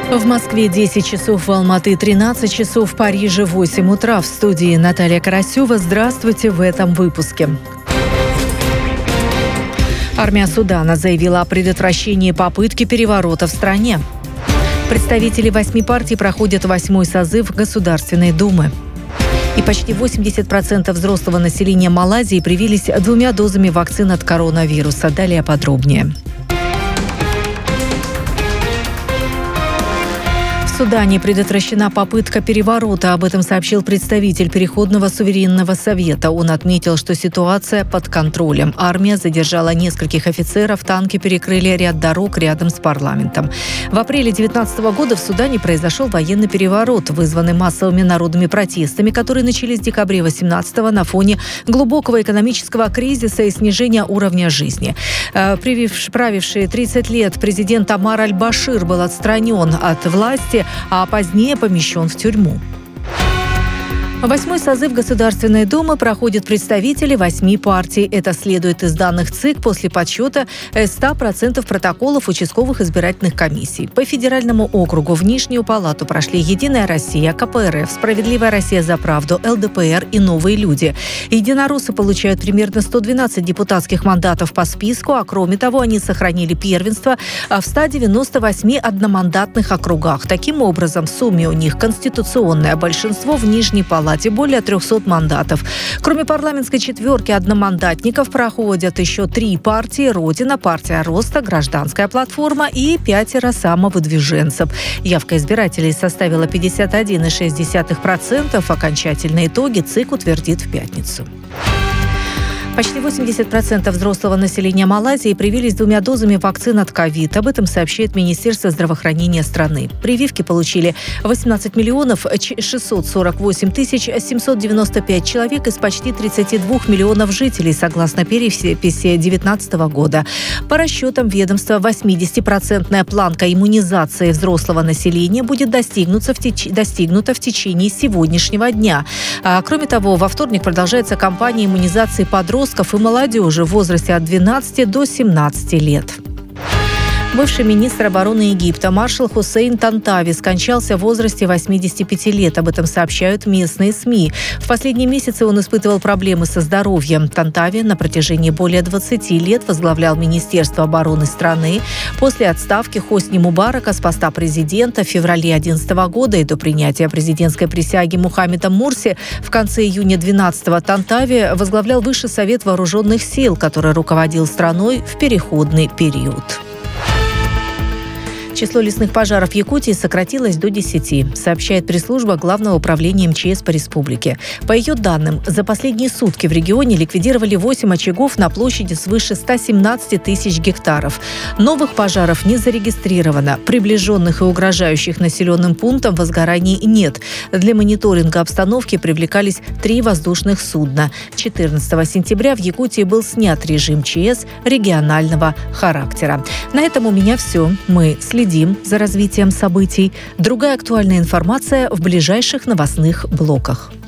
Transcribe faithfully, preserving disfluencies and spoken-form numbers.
В Москве десять часов, в Алматы тринадцать часов, в Париже восемь утра. В студии Наталья Карасева. Здравствуйте в этом выпуске. Армия Судана заявила о предотвращении попытки переворота в стране. Представители восьми партий проходят восьмой созыв Государственной Думы. И почти восемьдесят процентов взрослого населения Малайзии привились двумя дозами вакцин от коронавируса. Далее подробнее. В Судане предотвращена попытка переворота. Об этом сообщил представитель Переходного суверенного совета. Он отметил, что ситуация под контролем. Армия задержала нескольких офицеров, танки перекрыли ряд дорог рядом с парламентом. В апреле две тысячи девятнадцатого года в Судане произошел военный переворот, вызванный массовыми народными протестами, которые начались в декабре две тысячи восемнадцатого на фоне глубокого экономического кризиса и снижения уровня жизни. Правивший тридцать лет президент Омар аль-Башир был отстранен от власти, а позднее помещен в тюрьму. Восьмой созыв Государственной Думы проходят представители восьми партий. Это следует из данных ЦИК после подсчета ста процентов протоколов участковых избирательных комиссий. По федеральному округу в Нижнюю палату прошли «Единая Россия», ка пэ эр эф, «Справедливая Россия за правду», эл дэ пэ эр и «Новые люди». Единороссы получают примерно сто двенадцать депутатских мандатов по списку, а кроме того, они сохранили первенство в ста девяноста восьми одномандатных округах. Таким образом, в сумме у них конституционное большинство в Нижней палате. Более трехсот мандатов. Кроме парламентской четверки одномандатников проходят еще три партии: «Родина», «Партия роста», «Гражданская платформа» и пятеро самовыдвиженцев. Явка избирателей составила пятьдесят один целых шесть десятых процента. Окончательные итоги ЦИК утвердит в пятницу. Почти восемьдесят процентов взрослого населения Малайзии привились двумя дозами вакцин от ковид. Об этом сообщает Министерство здравоохранения страны. Прививки получили восемнадцать миллионов шестьсот сорок восемь тысяч семьсот девяносто пять человек из почти тридцати двух миллионов жителей, согласно переписи две тысячи девятнадцатого года. По расчетам ведомства, восьмидесятипроцентная планка иммунизации взрослого населения будет достигнута в, теч... достигнута в течение сегодняшнего дня. А, кроме того, во вторник продолжается кампания иммунизации подростков и молодежи в возрасте от двенадцати до семнадцати лет. Бывший министр обороны Египта маршал Хусейн Тантави скончался в возрасте восьмидесяти пяти лет. Об этом сообщают местные СМИ. В последние месяцы он испытывал проблемы со здоровьем. Тантави на протяжении более двадцати лет возглавлял Министерство обороны страны. После отставки Хосни Мубарака с поста президента в феврале две тысячи одиннадцатого года и до принятия президентской присяги Мухаммеда Мурси в конце июня две тысячи двенадцатого Тантави возглавлял Высший совет вооруженных сил, который руководил страной в переходный период. Число лесных пожаров в Якутии сократилось до десяти, сообщает пресс-служба Главного управления эм че эс по республике. По ее данным, за последние сутки в регионе ликвидировали восемь очагов на площади свыше ста семнадцати тысяч гектаров. Новых пожаров не зарегистрировано. Приближенных и угрожающих населенным пунктам возгораний нет. Для мониторинга обстановки привлекались три воздушных судна. четырнадцатого сентября в Якутии был снят режим че эс регионального характера. На этом у меня все. Мы следим за развитием событий. Другая актуальная информация в ближайших новостных блоках.